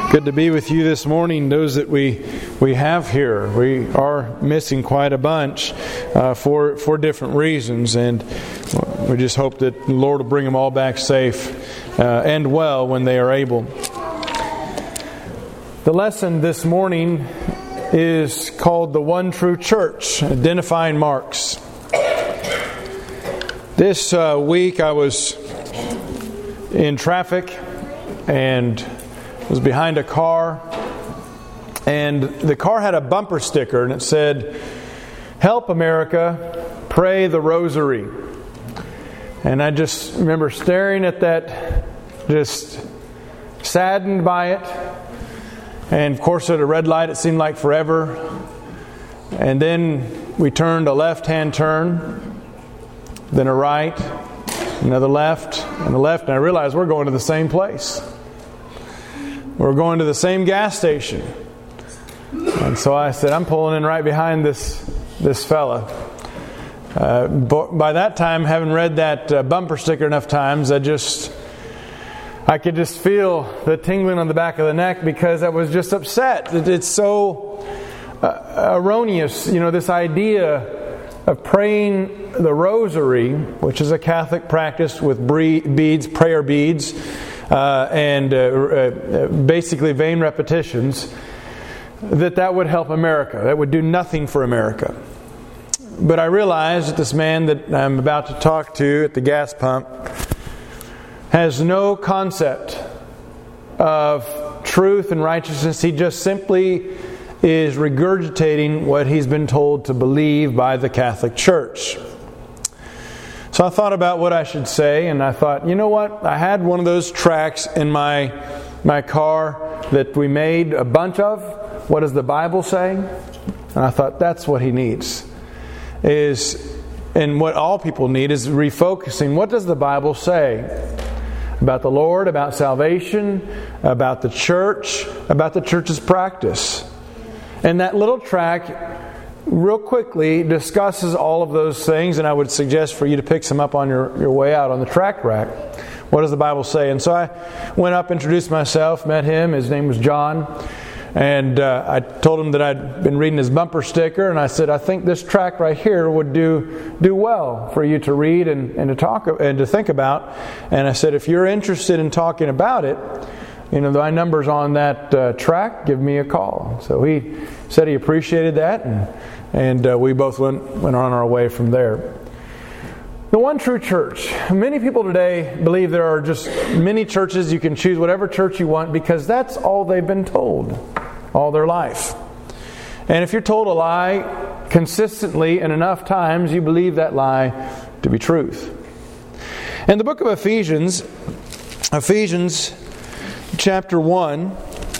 Good to be with you this morning. Those that we have here, we are missing quite a bunch for different reasons, and we just hope that the Lord will bring them all back safe and well when they are able. The lesson this morning is called The One True Church, Identifying Marks. This week I was in traffic and was behind a car, and the car had a bumper sticker, and it said, "Help America, pray the rosary." And I just remember staring at that, just saddened by it. And of course at a red light it seemed like forever. And then we turned a left-hand turn, then a right, another left, and a left, and I realized we're going to the same place. We're going to the same gas station. And so I said, I'm pulling in right behind this fella. By that time, having read that bumper sticker enough times, I could just feel the tingling on the back of the neck because I was just upset. It's so erroneous, this idea of praying the rosary, which is a Catholic practice with prayer beads, and basically vain repetitions, that would help America. That would do nothing for America. But I realized that this man that I'm about to talk to at the gas pump has no concept of truth and righteousness. He just simply is regurgitating what he's been told to believe by the Catholic Church. So I thought about what I should say, and I thought, you know what? I had one of those tracts in my car that we made a bunch of. What does the Bible say? And I thought that's what he needs. And what all people need is refocusing. What does the Bible say about the Lord, about salvation, about the church, about the church's practice? And that little tract real quickly discusses all of those things, and I would suggest for you to pick some up on your way out on the tract rack. What does the Bible say? And so I went up, introduced myself, met him. His name was John. And I told him that I'd been reading his bumper sticker, and I said, I think this tract right here would do well for you to read and to talk and to think about. And I said, if you're interested in talking about it, my number's on that tract, give me a call. So he said he appreciated that, and we both went on our way from there. The One True Church. Many people today believe there are just many churches. You can choose whatever church you want because that's all they've been told all their life. And if you're told a lie consistently and enough times, you believe that lie to be truth. In the book of Ephesians chapter 1,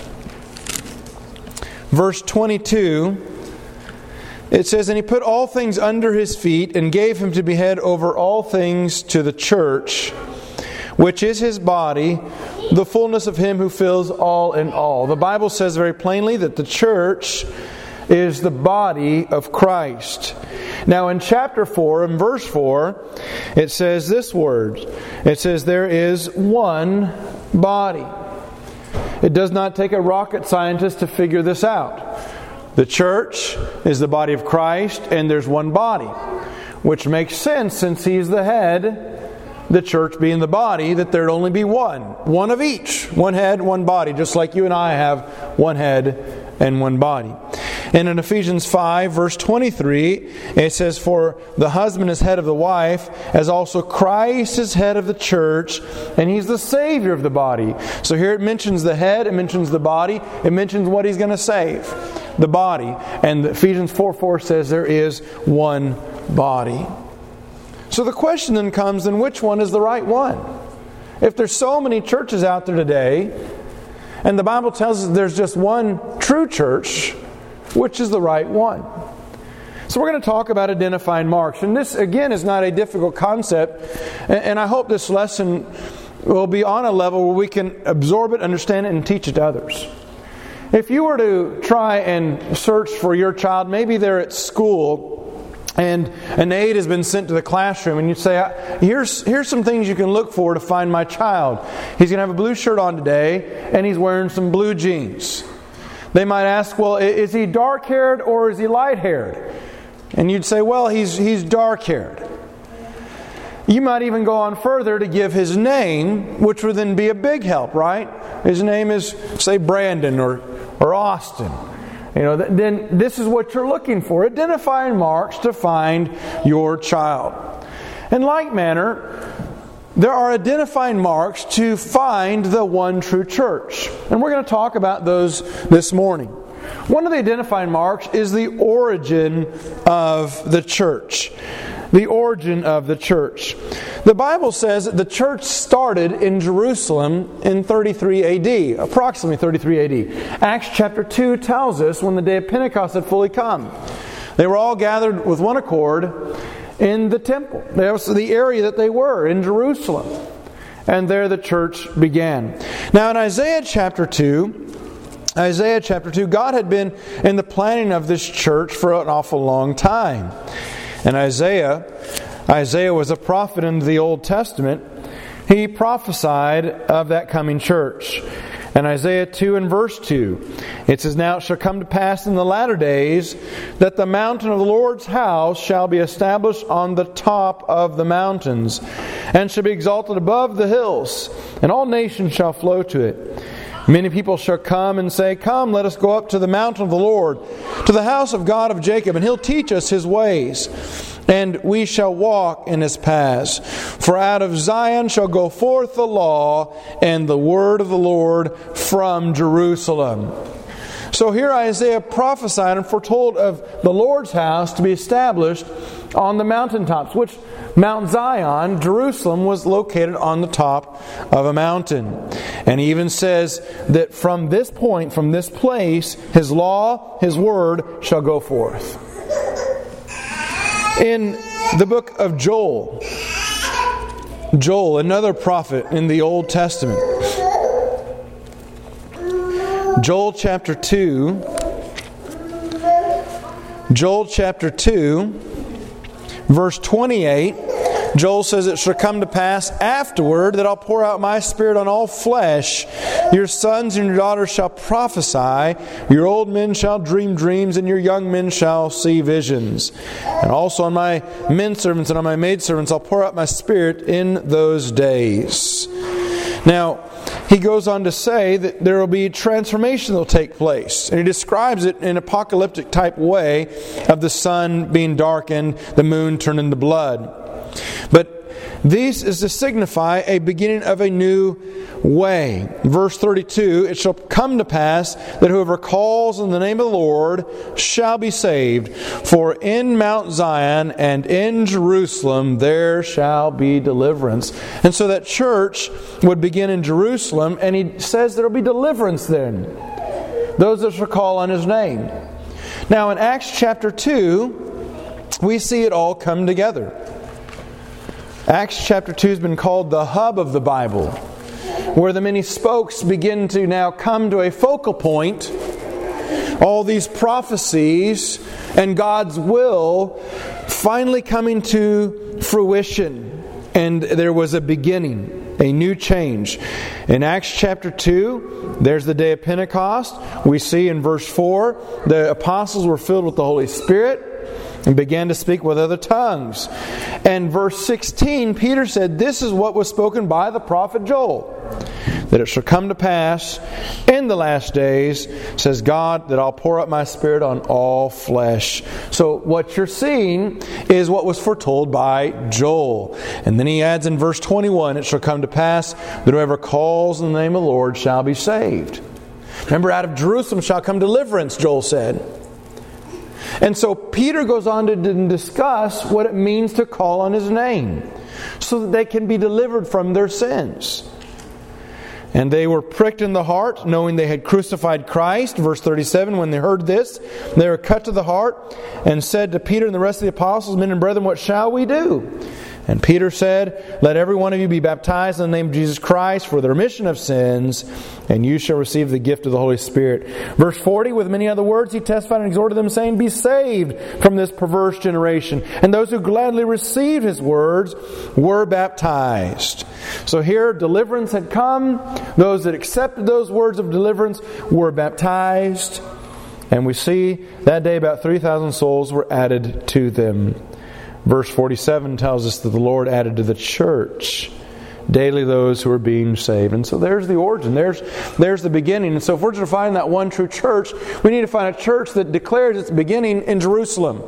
verse 22, it says, "And he put all things under his feet, and gave him to be head over all things to the church, which is his body, the fullness of him who fills all in all." The Bible says very plainly that the church is the body of Christ. Now in chapter 4, in verse 4, it says this word. It says, "There is one body." It does not take a rocket scientist to figure this out. The church is the body of Christ, and there's one body, which makes sense since He's the head, the church being the body, that there'd only be one of each. One head, one body, just like you and I have one head and one body. And in Ephesians 5, verse 23, it says, "For the husband is head of the wife, as also Christ is head of the church, and He's the Savior of the body." So here it mentions the head, it mentions the body, it mentions what He's going to save, the body. And Ephesians 4:4 says there is one body. So the question then comes, then which one is the right one? If there's so many churches out there today, and the Bible tells us there's just one true church, which is the right one? So we're going to talk about identifying marks. And this, again, is not a difficult concept. And I hope this lesson will be on a level where we can absorb it, understand it, and teach it to others. If you were to try and search for your child, maybe they're at school, and an aide has been sent to the classroom, and you say, here's some things you can look for to find my child. He's going to have a blue shirt on today, and he's wearing some blue jeans. They might ask, well, is he dark-haired or is he light-haired? And you'd say, well, he's dark-haired. You might even go on further to give his name, which would then be a big help, right? His name is, say, Brandon or Austin. Then this is what you're looking for. Identifying marks to find your child. In like manner, there are identifying marks to find the one true church. And we're going to talk about those this morning. One of the identifying marks is the origin of the church. The origin of the church. The Bible says that the church started in Jerusalem in 33 AD, approximately 33 AD. Acts chapter 2 tells us when the day of Pentecost had fully come. They were all gathered with one accord in the temple. That was the area that they were, in Jerusalem. And there the church began. Now in Isaiah chapter 2, God had been in the planning of this church for an awful long time. And Isaiah was a prophet in the Old Testament. He prophesied of that coming church. In Isaiah 2 and verse 2, it says, "Now it shall come to pass in the latter days that the mountain of the Lord's house shall be established on the top of the mountains, and shall be exalted above the hills, and all nations shall flow to it. Many people shall come and say, Come, let us go up to the mountain of the Lord, to the house of God of Jacob, and He'll teach us His ways, and we shall walk in His paths. For out of Zion shall go forth the law and the word of the Lord from Jerusalem." So here Isaiah prophesied and foretold of the Lord's house to be established on the mountaintops, which Mount Zion, Jerusalem, was located on the top of a mountain. And he even says that from this point, from this place, His law, His word shall go forth. In the book of Joel, another prophet in the Old Testament, Joel chapter 2, verse 28, Joel says, "It shall come to pass afterward that I'll pour out my Spirit on all flesh. Your sons and your daughters shall prophesy. Your old men shall dream dreams, and your young men shall see visions. And also on my men servants and on my maid servants I'll pour out my Spirit in those days." Now, he goes on to say that there will be transformation that will take place. And he describes it in an apocalyptic type way of the sun being darkened, the moon turned into blood. But this is to signify a beginning of a new way. Verse 32, "It shall come to pass that whoever calls on the name of the Lord shall be saved. For in Mount Zion and in Jerusalem there shall be deliverance." And so that church would begin in Jerusalem, and he says there will be deliverance then. Those that shall call on His name. Now in Acts chapter 2, we see it all come together. Acts chapter 2 has been called the hub of the Bible, where the many spokes begin to now come to a focal point. All these prophecies and God's will finally coming to fruition. And there was a beginning, a new change. In Acts chapter 2, there's the day of Pentecost. We see in verse 4, the apostles were filled with the Holy Spirit and began to speak with other tongues. And verse 16, Peter said, "This is what was spoken by the prophet Joel, that it shall come to pass in the last days, says God, that I'll pour out my Spirit on all flesh." So what you're seeing is what was foretold by Joel. And then he adds in verse 21, "It shall come to pass that whoever calls on the name of the Lord shall be saved." Remember, out of Jerusalem shall come deliverance, Joel said. And so Peter goes on to discuss what it means to call on His name, so that they can be delivered from their sins. "And they were pricked in the heart, knowing they had crucified Christ." Verse 37, "When they heard this, they were cut to the heart, and said to Peter and the rest of the apostles, 'Men and brethren, what shall we do?' And Peter said, "Let every one of you be baptized in the name of Jesus Christ for the remission of sins, and you shall receive the gift of the Holy Spirit." Verse 40, with many other words, he testified and exhorted them, saying, "Be saved from this perverse generation." And those who gladly received his words were baptized. So here, deliverance had come. Those that accepted those words of deliverance were baptized. And we see that day about 3,000 souls were added to them. Verse 47 tells us that the Lord added to the church daily those who are being saved. And so there's the origin. There's the beginning. And so if we're to find that one true church, we need to find a church that declares its beginning in Jerusalem.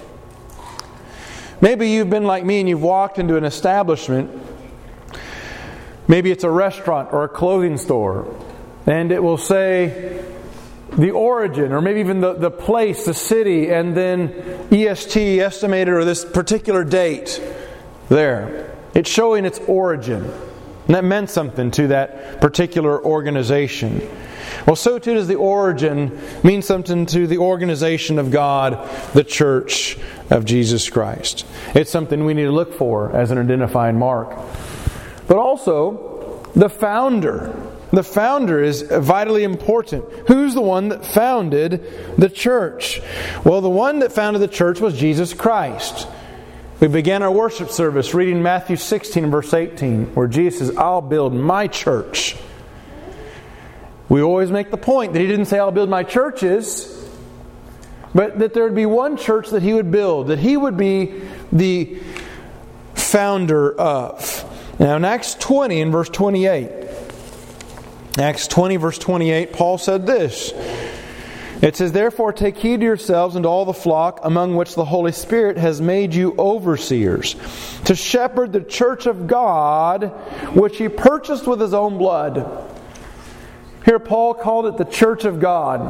Maybe you've been like me and you've walked into an establishment. Maybe it's a restaurant or a clothing store. And it will say the origin, or maybe even the place, the city, and then EST, estimated, or this particular date there. It's showing its origin. And that meant something to that particular organization. Well, so too does the origin mean something to the organization of God, the church of Jesus Christ. It's something we need to look for as an identifying mark. But also, the founder. The founder is vitally important. Who's the one that founded the church? Well, the one that founded the church was Jesus Christ. We began our worship service reading Matthew 16, verse 18, where Jesus says, "I'll build my church." We always make the point that He didn't say, "I'll build my churches," but that there would be one church that He would build, that He would be the founder of. Now in Acts 20 and verse 28, Acts 20 verse 28, Paul said this. It says, "Therefore take heed to yourselves and to all the flock among which the Holy Spirit has made you overseers, to shepherd the church of God, which He purchased with His own blood." Here Paul called it the church of God.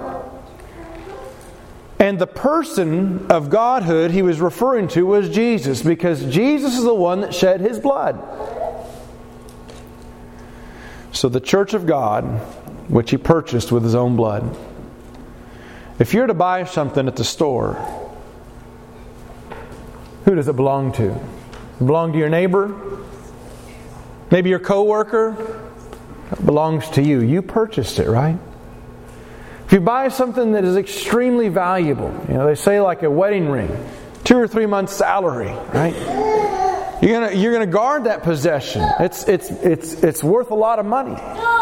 And the person of Godhood he was referring to was Jesus, because Jesus is the one that shed His blood. So the church of God, which He purchased with His own blood. If you're to buy something at the store, who does it belong to? Does it belong to your neighbor? Maybe your coworker? It belongs to you. You purchased it, right? If you buy something that is extremely valuable, they say like a wedding ring, 2 or 3 months' salary, right? You're gonna guard that possession. It's worth a lot of money.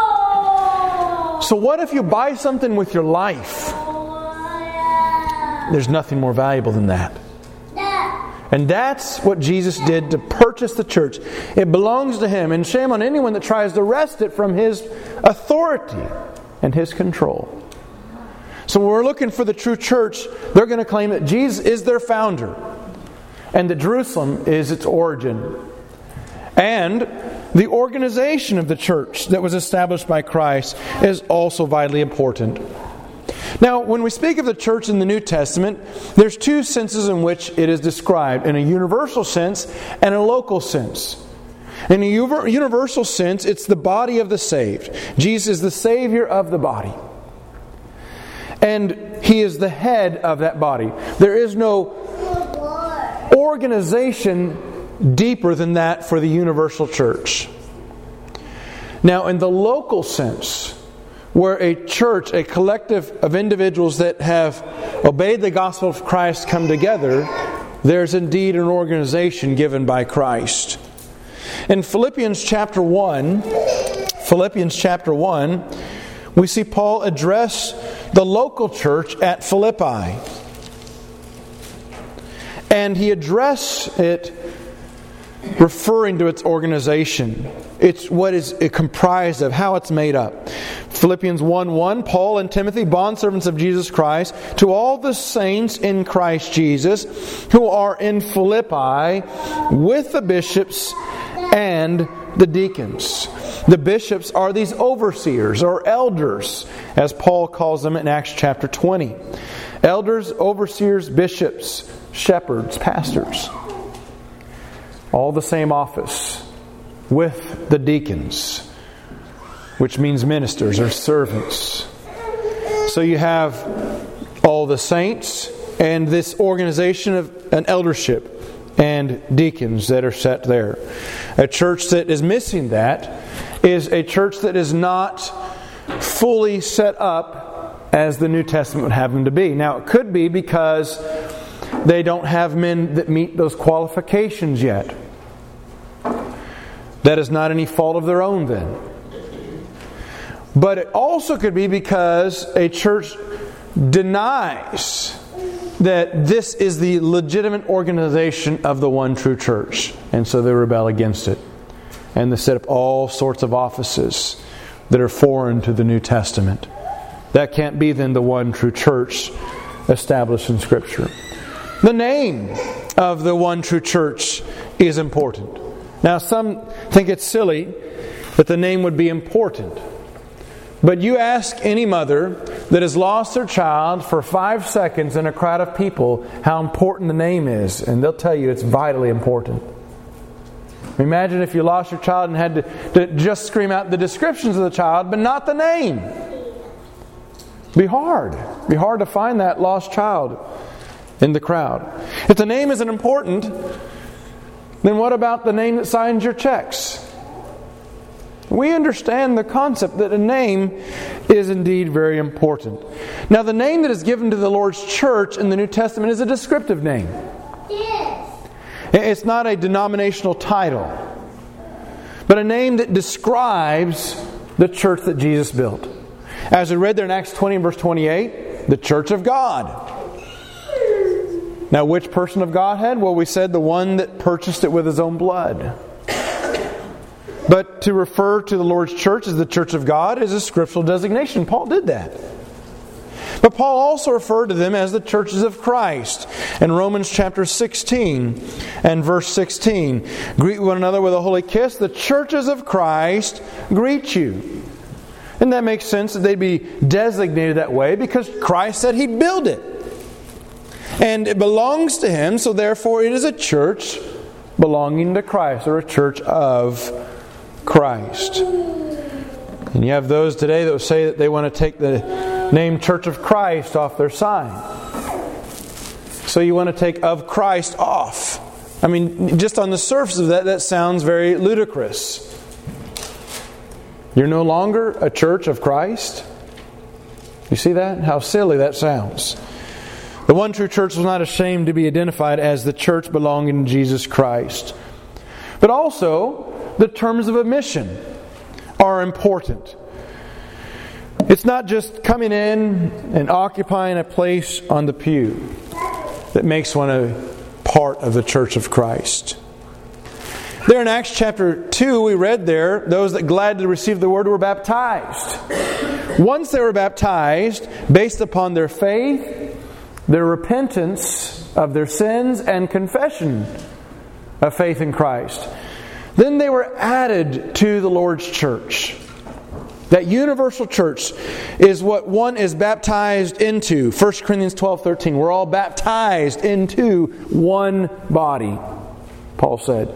So what if you buy something with your life? There's nothing more valuable than that. And that's what Jesus did to purchase the church. It belongs to Him, and shame on anyone that tries to wrest it from His authority and His control. So when we're looking for the true church, they're going to claim that Jesus is their founder, and that Jerusalem is its origin. And the organization of the church that was established by Christ is also vitally important. Now, when we speak of the church in the New Testament, there's two senses in which it is described, in a universal sense and a local sense. In a universal sense, it's the body of the saved. Jesus is the Savior of the body. And He is the head of that body. There is no organization deeper than that for the universal church. Now, in the local sense, where a church, a collective of individuals that have obeyed the gospel of Christ come together, there's indeed an organization given by Christ. In Philippians chapter 1, we see Paul address the local church at Philippi. And he addressed it referring to its organization. It's what is it comprised of, how it's made up. Philippians 1:1, Paul and Timothy, bondservants of Jesus Christ, to all the saints in Christ Jesus who are in Philippi with the bishops and the deacons. The bishops are these overseers or elders, as Paul calls them in Acts chapter 20. Elders, overseers, bishops, shepherds, pastors. All the same office with the deacons, which means ministers or servants. So you have all the saints and this organization of an eldership and deacons that are set there. A church that is missing that is a church that is not fully set up as the New Testament would have them to be. Now, it could be because they don't have men that meet those qualifications yet. That is not any fault of their own then. But it also could be because a church denies that this is the legitimate organization of the one true church. And so they rebel against it. And they set up all sorts of offices that are foreign to the New Testament. That can't be then the one true church established in Scripture. The name of the one true church is important. Now, some think it's silly that the name would be important. But you ask any mother that has lost their child for 5 seconds in a crowd of people how important the name is, and they'll tell you it's vitally important. Imagine if you lost your child and had to just scream out the descriptions of the child, but not the name. It'd be hard. It'd be hard to find that lost child in the crowd. If the name isn't important, then what about the name that signs your checks? We understand the concept that a name is indeed very important. Now, the name that is given to the Lord's church in the New Testament is a descriptive name. Yes. It's not a denominational title, but a name that describes the church that Jesus built. As we read there in Acts 20 and verse 28, the church of God. Now, which person of Godhead? Well, we said the one that purchased it with His own blood. But to refer to the Lord's church as the church of God is a scriptural designation. Paul did that. But Paul also referred to them as the churches of Christ. In Romans chapter 16 and verse 16, greet one another with a holy kiss. The churches of Christ greet you. And that makes sense that they'd be designated that way because Christ said He'd build it. And it belongs to Him, so therefore it is a church belonging to Christ, or a church of Christ. And you have those today that will say that they want to take the name Church of Christ off their sign. So you want to take of Christ off. I mean, just on the surface of that sounds very ludicrous. You're no longer a church of Christ? You see that? How silly that sounds. The one true church was not ashamed to be identified as the church belonging to Jesus Christ. But also, the terms of admission are important. It's not just coming in and occupying a place on the pew that makes one a part of the church of Christ. There in Acts chapter 2, we read there, those that gladly received the word were baptized. Once they were baptized, based upon their faith, their repentance of their sins, and confession of faith in Christ, then they were added to the Lord's church. That universal church is what one is baptized into. 1 Corinthians 12:13. We're all baptized into one body, Paul said.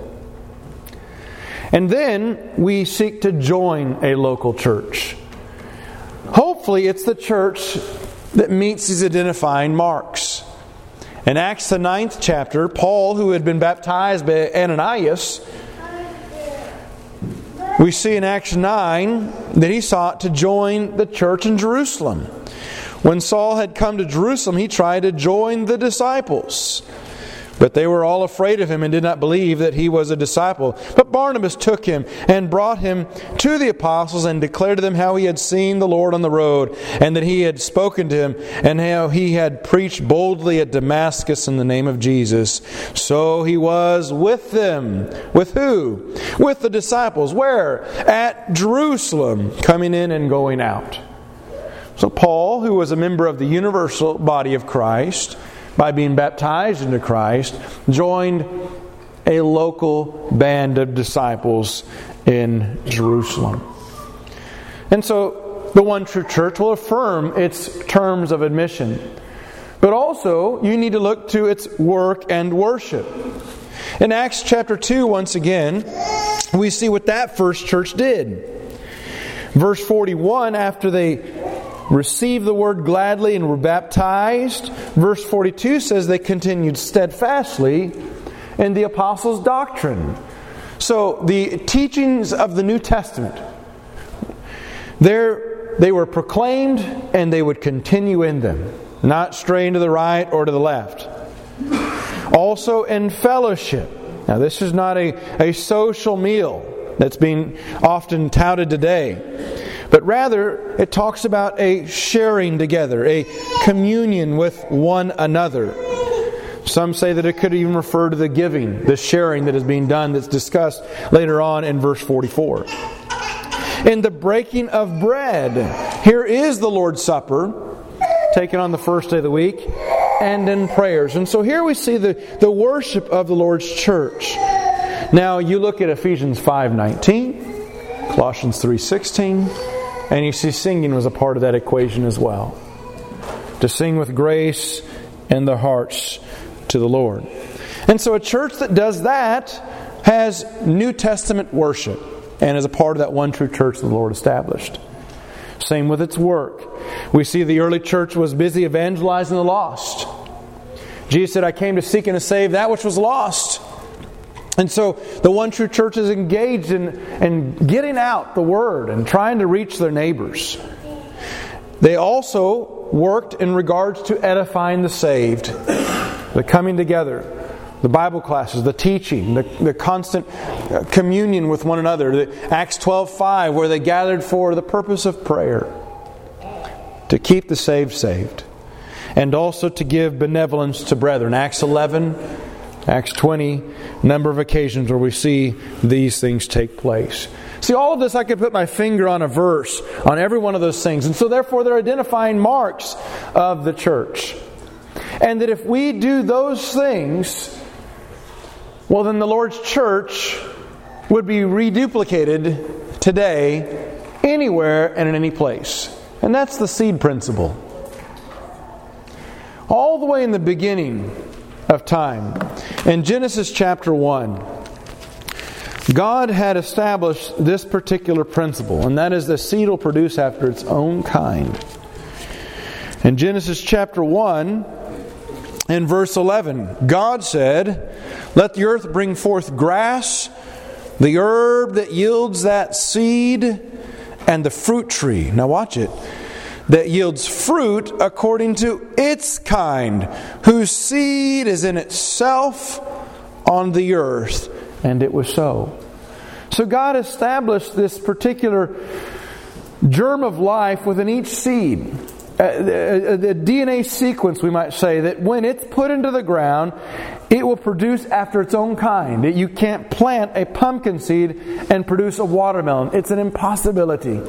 And then we seek to join a local church. Hopefully it's the church that meets these identifying marks. In Acts the 9th chapter, Paul, who had been baptized by Ananias, we see in Acts 9 that he sought to join the church in Jerusalem. When Saul had come to Jerusalem, he tried to join the disciples. But they were all afraid of him and did not believe that he was a disciple. But Barnabas took him and brought him to the apostles and declared to them how he had seen the Lord on the road and that he had spoken to him and how he had preached boldly at Damascus in the name of Jesus. So he was with them. With who? With the disciples. Where? At Jerusalem, coming in and going out. So Paul, who was a member of the universal body of Christ, by being baptized into Christ, joined a local band of disciples in Jerusalem. And so the one true church will affirm its terms of admission. But also, you need to look to its work and worship. In Acts chapter 2, once again, we see what that first church did. Verse 41, after they received the word gladly and were baptized, verse 42 says they continued steadfastly in the apostles' doctrine. So the teachings of the New Testament, they were proclaimed and they would continue in them, not straying to the right or to the left. Also in fellowship. Now this is not a social meal that's being often touted today, but rather it talks about a sharing together, a communion with one another. Some say that it could even refer to the giving, the sharing that is being done, that's discussed later on in verse 44. In the breaking of bread, here is the Lord's Supper, taken on the first day of the week, and in prayers. And so here we see the worship of the Lord's church. Now you look at Ephesians 5:19, Colossians 3:16, and you see singing was a part of that equation as well. To sing with grace in their hearts to the Lord. And so a church that does that has New Testament worship and is a part of that one true church that the Lord established. Same with its work. We see the early church was busy evangelizing the lost. Jesus said, I came to seek and to save that which was lost. And so the one true church is engaged in getting out the word and trying to reach their neighbors. They also worked in regards to edifying the saved. The coming together, the Bible classes, the teaching, the constant communion with one another. The Acts 12:5, where they gathered for the purpose of prayer, to keep the saved, and also to give benevolence to brethren. Acts 11, Acts 20, number of occasions where we see these things take place. See, all of this I could put my finger on a verse on every one of those things, and so therefore they're identifying marks of the church. And that if we do those things, well, then the Lord's church would be reduplicated today, anywhere and in any place. And that's the seed principle. All the way in the beginning of time, in Genesis chapter 1, God had established this particular principle, and that is the seed will produce after its own kind. In Genesis chapter 1, in verse 11, God said, let the earth bring forth grass, the herb that yields that seed, and the fruit tree. Now watch it. That yields fruit according to its kind, whose seed is in itself on the earth. And it was so. So God established this particular germ of life within each seed. A DNA sequence, we might say, that when it's put into the ground, it will produce after its own kind. You can't plant a pumpkin seed and produce a watermelon. It's an impossibility.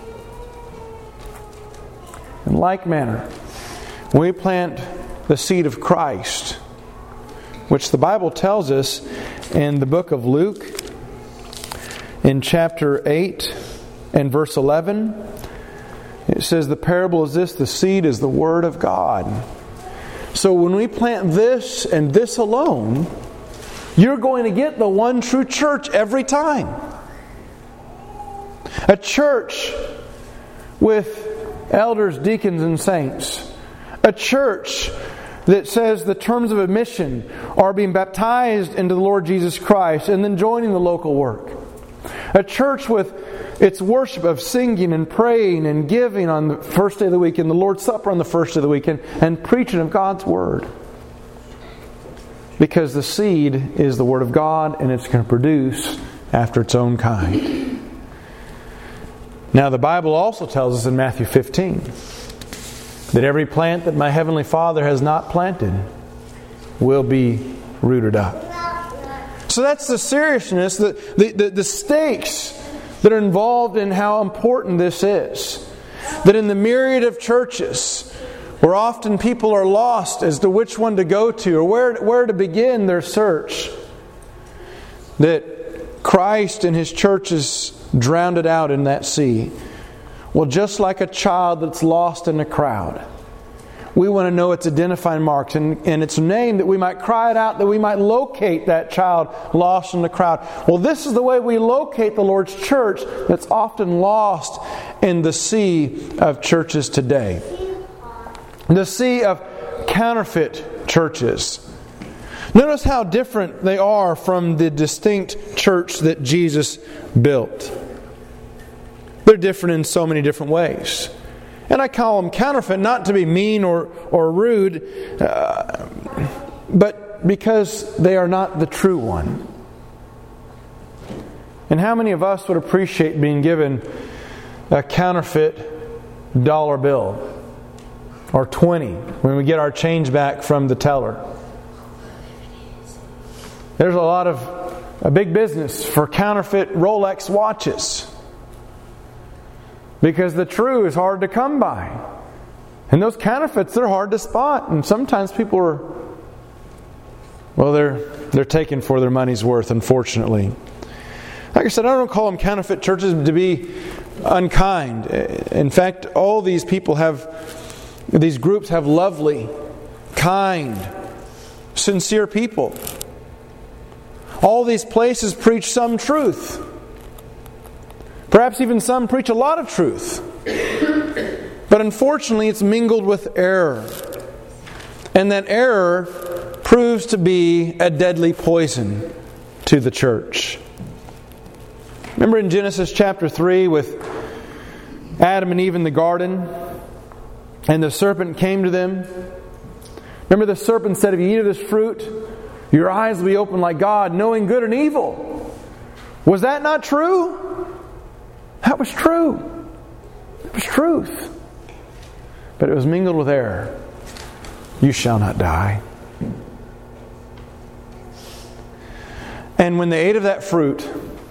In like manner, when we plant the seed of Christ, which the Bible tells us in the book of Luke, in chapter 8 and verse 11, it says the parable is this: the seed is the Word of God. So when we plant this and this alone, you're going to get the one true church every time. A church with elders, deacons, and saints. A church that says the terms of admission are being baptized into the Lord Jesus Christ and then joining the local work. A church with its worship of singing and praying and giving on the first day of the week, and the Lord's Supper on the first day of the week, and preaching of God's Word. Because the seed is the Word of God, and it's going to produce after its own kind. Now the Bible also tells us in Matthew 15 that every plant that my Heavenly Father has not planted will be rooted up. So that's the seriousness, the stakes that are involved in how important this is. That in the myriad of churches, where often people are lost as to which one to go to or where to begin their search, that Christ and His church is drowned out in that sea. Well, just like a child that's lost in a crowd, we want to know its identifying marks and its name, that we might cry it out, that we might locate that child lost in the crowd. Well, this is the way we locate the Lord's church that's often lost in the sea of churches today. The sea of counterfeit churches. Notice how different they are from the distinct church that Jesus built. They're different in so many different ways. And I call them counterfeit, not to be mean or rude, but because they are not the true one. And how many of us would appreciate being given a counterfeit dollar bill or 20 when we get our change back from the teller? There's a big business for counterfeit Rolex watches, because the true is hard to come by. And those counterfeits, they're hard to spot. And sometimes people they're taken for their money's worth, unfortunately. Like I said, I don't call them counterfeit churches to be unkind. In fact, all these groups have lovely, kind, sincere people. All these places preach some truth. Perhaps even some preach a lot of truth. But unfortunately, it's mingled with error. And that error proves to be a deadly poison to the church. Remember in Genesis chapter 3 with Adam and Eve in the garden, and the serpent came to them. Remember the serpent said, if you eat of this fruit, your eyes will be open like God, knowing good and evil. Was that not true? That was true. It was truth. But it was mingled with error. You shall not die. And when they ate of that fruit,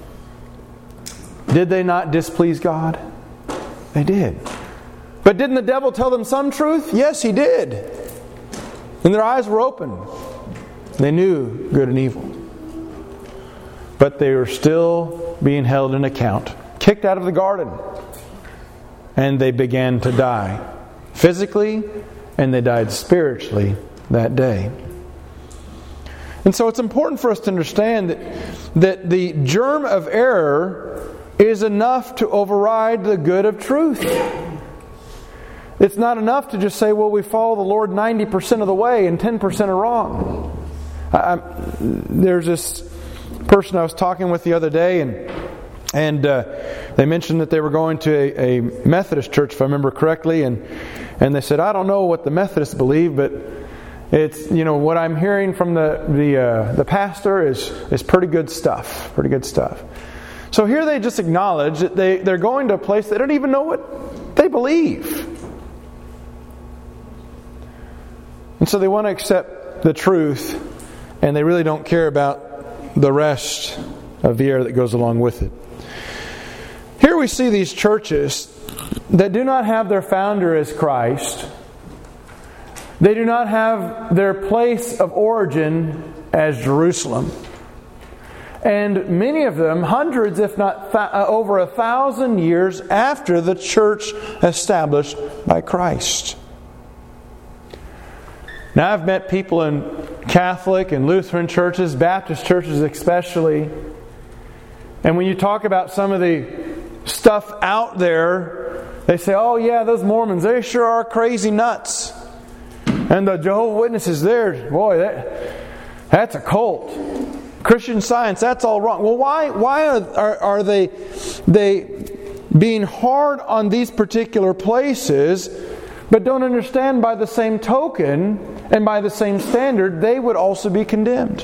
did they not displease God? They did. But didn't the devil tell them some truth? Yes, he did. And their eyes were open. They knew good and evil. But they were still being held in account. Kicked out of the garden. And they began to die. Physically, and they died spiritually that day. And so it's important for us to understand that the germ of error is enough to override the good of truth. It's not enough to just say, well, we follow the Lord 90% of the way and 10% are wrong. There's this person I was talking with the other day, and they mentioned that they were going to a Methodist church, if I remember correctly, and they said, I don't know what the Methodists believe, but it's, what I'm hearing from the pastor is pretty good stuff. Pretty good stuff. So here they just acknowledge that they're going to a place they don't even know what they believe. And so they want to accept the truth, and they really don't care about the rest of the error that goes along with it. Here we see these churches that do not have their founder as Christ. They do not have their place of origin as Jerusalem. And many of them, hundreds if not over 1,000 years after the church established by Christ. Now I've met people in Catholic and Lutheran churches, Baptist churches especially, and when you talk about some of the stuff out there, they say, oh yeah, those Mormons, they sure are crazy nuts. And the Jehovah's Witnesses there, boy, that's a cult. Christian Science, that's all wrong. Well, why are they being hard on these particular places, but don't understand by the same token and by the same standard, they would also be condemned?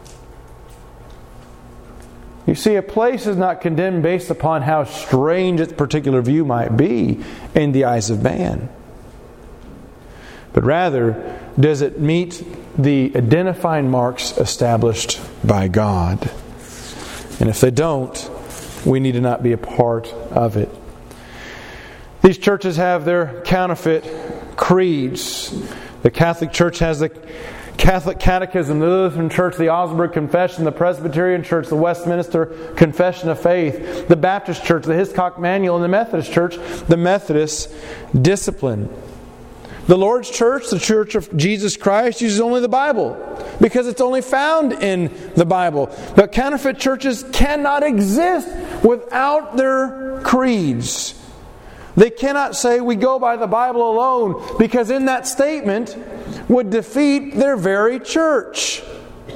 You see, a place is not condemned based upon how strange its particular view might be in the eyes of man. But rather, does it meet the identifying marks established by God? And if they don't, we need to not be a part of it. These churches have their counterfeit creeds. The Catholic Church has the Catholic Catechism, the Lutheran Church, the Augsburg Confession, the Presbyterian Church, the Westminster Confession of Faith, the Baptist Church, the Hiscock Manual, and the Methodist Church, the Methodist Discipline. The Lord's Church, the Church of Jesus Christ, uses only the Bible because it's only found in the Bible. But counterfeit churches cannot exist without their creeds. They cannot say we go by the Bible alone, because in that statement would defeat their very church.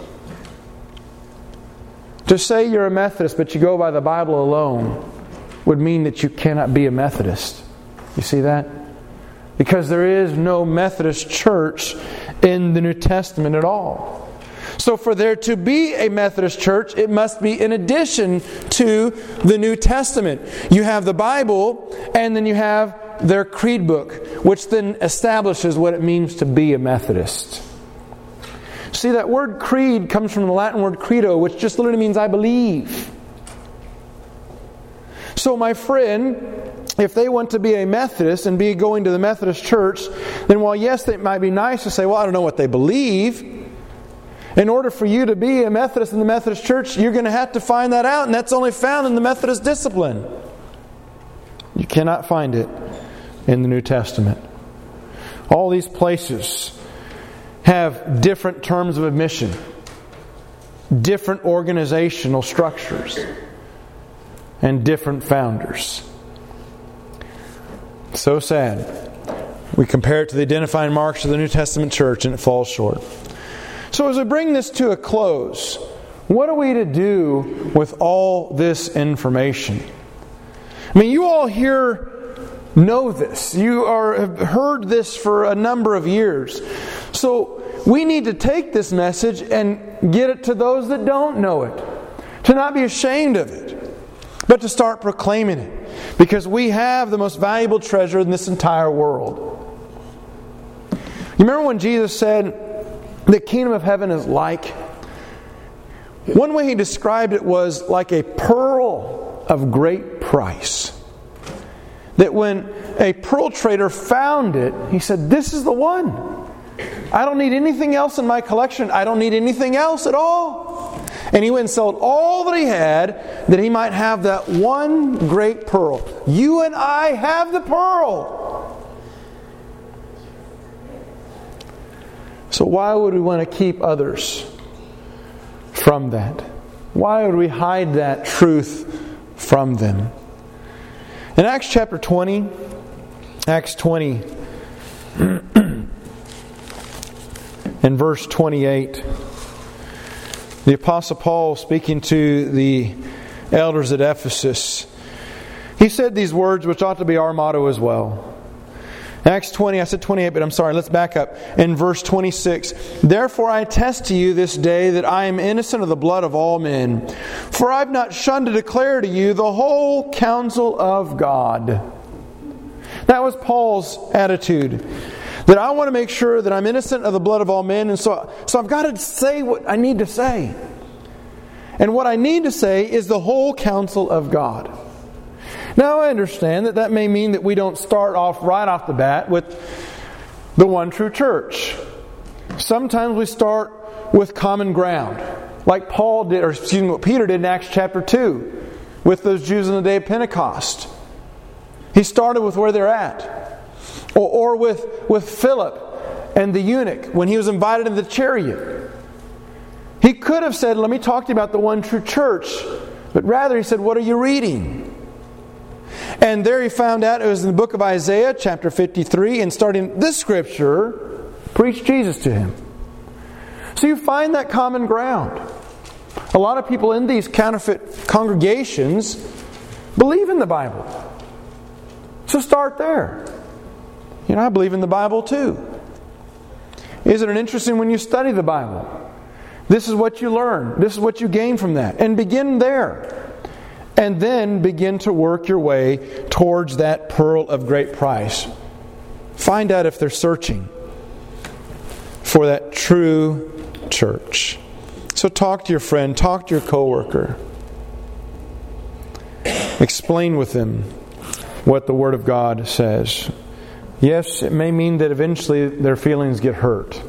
To say you're a Methodist but you go by the Bible alone would mean that you cannot be a Methodist. You see that? Because there is no Methodist church in the New Testament at all. So for there to be a Methodist church, it must be in addition to the New Testament. You have the Bible, and then you have their creed book, which then establishes what it means to be a Methodist. See, that word creed comes from the Latin word credo, which just literally means I believe. So my friend, if they want to be a Methodist and be going to the Methodist church, then while yes, it might be nice to say, well, I don't know what they believe. In order for you to be a Methodist in the Methodist church, you're going to have to find that out, and that's only found in the Methodist discipline. You cannot find it in the New Testament. All these places have different terms of admission, different organizational structures, and different founders. So sad. We compare it to the identifying marks of the New Testament church, and it falls short. So as we bring this to a close, what are we to do with all this information? I mean, you all here know this. You have heard this for a number of years. So we need to take this message and get it to those that don't know it. To not be ashamed of it, but to start proclaiming it. Because we have the most valuable treasure in this entire world. You remember when Jesus said, the kingdom of heaven is like... One way He described it was like a pearl of great price. That when a pearl trader found it, he said, this is the one. I don't need anything else in my collection. I don't need anything else at all. And he went and sold all that he had that he might have that one great pearl. You and I have the pearl. So why would we want to keep others from that? Why would we hide that truth from them? In Acts chapter 20, in verse 28, the Apostle Paul, speaking to the elders at Ephesus, he said these words which ought to be our motto as well. Acts 20, I said 28, but I'm sorry, let's back up. In verse 26, therefore I attest to you this day that I am innocent of the blood of all men. For I have not shunned to declare to you the whole counsel of God. That was Paul's attitude. That I want to make sure that I'm innocent of the blood of all men. And so I've got to say what I need to say. And what I need to say is the whole counsel of God. Now I understand that may mean that we don't start off right off the bat with the one true church. Sometimes we start with common ground. Like Paul did, or excuse me, what Peter did in Acts chapter 2 with those Jews on the day of Pentecost. He started with where they're at. Or with Philip and the eunuch when he was invited into the chariot. He could have said, let me talk to you about the one true church. But rather he said, what are you reading? And there he found out it was in the book of Isaiah, chapter 53, and starting this scripture, preached Jesus to him. So you find that common ground. A lot of people in these counterfeit congregations believe in the Bible. So start there. You know, I believe in the Bible too. Isn't it interesting when you study the Bible? This is what you learn. This is what you gain from that. And begin there. And then begin to work your way towards that pearl of great price. Find out if they're searching for that true church. So talk to your friend, talk to your coworker. Explain with them what the Word of God says. Yes, it may mean that eventually their feelings get hurt.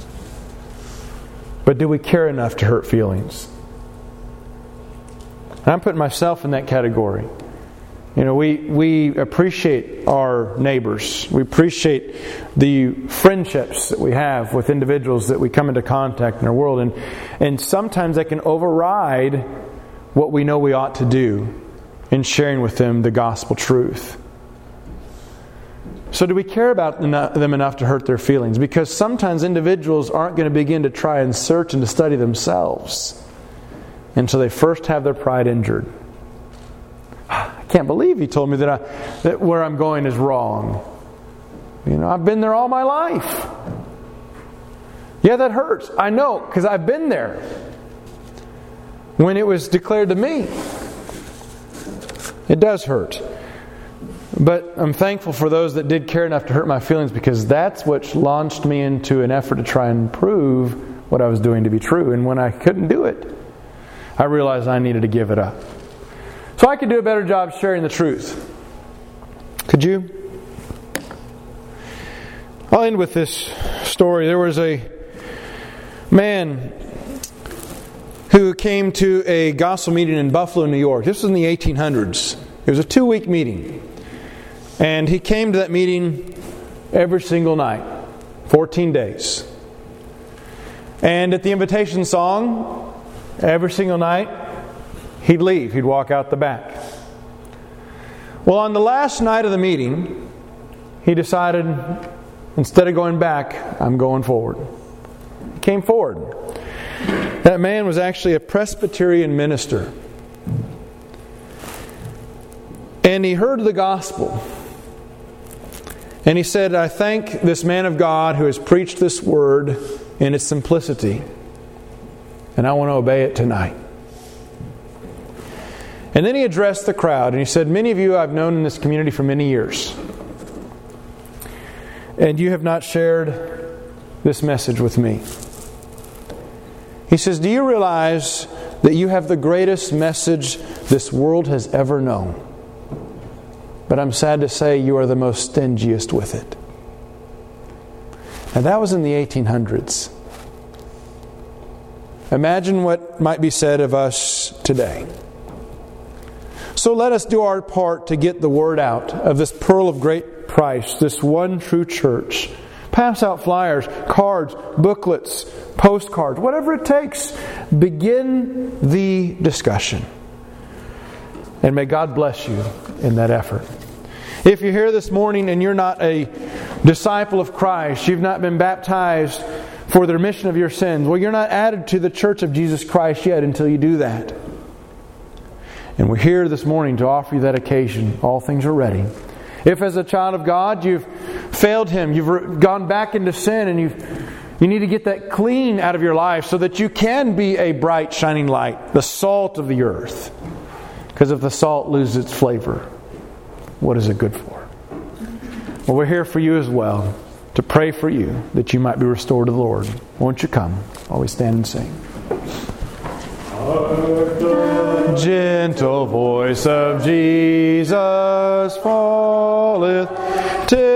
But do we care enough to hurt feelings? And I'm putting myself in that category. You know, we appreciate our neighbors. We appreciate the friendships that we have with individuals that we come into contact in our world. And sometimes that can override what we know we ought to do in sharing with them the gospel truth. So do we care about them enough to hurt their feelings? Because sometimes individuals aren't going to begin to try and search and to study themselves. until they first have their pride injured. I can't believe he told me that where I'm going is wrong. I've been there all my life. Yeah, that hurts. I know, because I've been there when it was declared to me. It does hurt. But I'm thankful for those that did care enough to hurt my feelings, because that's what launched me into an effort to try and prove what I was doing to be true. And when I couldn't do it, I realized I needed to give it up. So I could do a better job sharing the truth. Could you? I'll end with this story. There was a man who came to a gospel meeting in Buffalo, New York. This was in the 1800s. It was a 2-week meeting. And he came to that meeting every single night, 14 days. And at the invitation song, every single night, he'd leave. He'd walk out the back. Well, on the last night of the meeting, he decided, instead of going back, I'm going forward. He came forward. That man was actually a Presbyterian minister. And he heard the gospel. And he said, I thank this man of God who has preached this word in its simplicity. And I want to obey it tonight. And then he addressed the crowd and he said, many of you I've known in this community for many years. And you have not shared this message with me. He says, do you realize that you have the greatest message this world has ever known? But I'm sad to say you are the most stingiest with it. And that was in the 1800s. Imagine what might be said of us today. So let us do our part to get the word out of this pearl of great price, this one true church. Pass out flyers, cards, booklets, postcards, whatever it takes. Begin the discussion. And may God bless you in that effort. If you're here this morning and you're not a disciple of Christ, you've not been baptized for the remission of your sins, well, you're not added to the church of Jesus Christ yet until you do that. And we're here this morning to offer you that occasion. All things are ready. If as a child of God you've failed Him, you've gone back into sin, and you need to get that clean out of your life so that you can be a bright shining light, the salt of the earth. Because if the salt loses its flavor, what is it good for? Well, we're here for you as well, to pray for you that you might be restored to the Lord. Won't you come while we stand and sing? Gentle voice of Jesus falleth.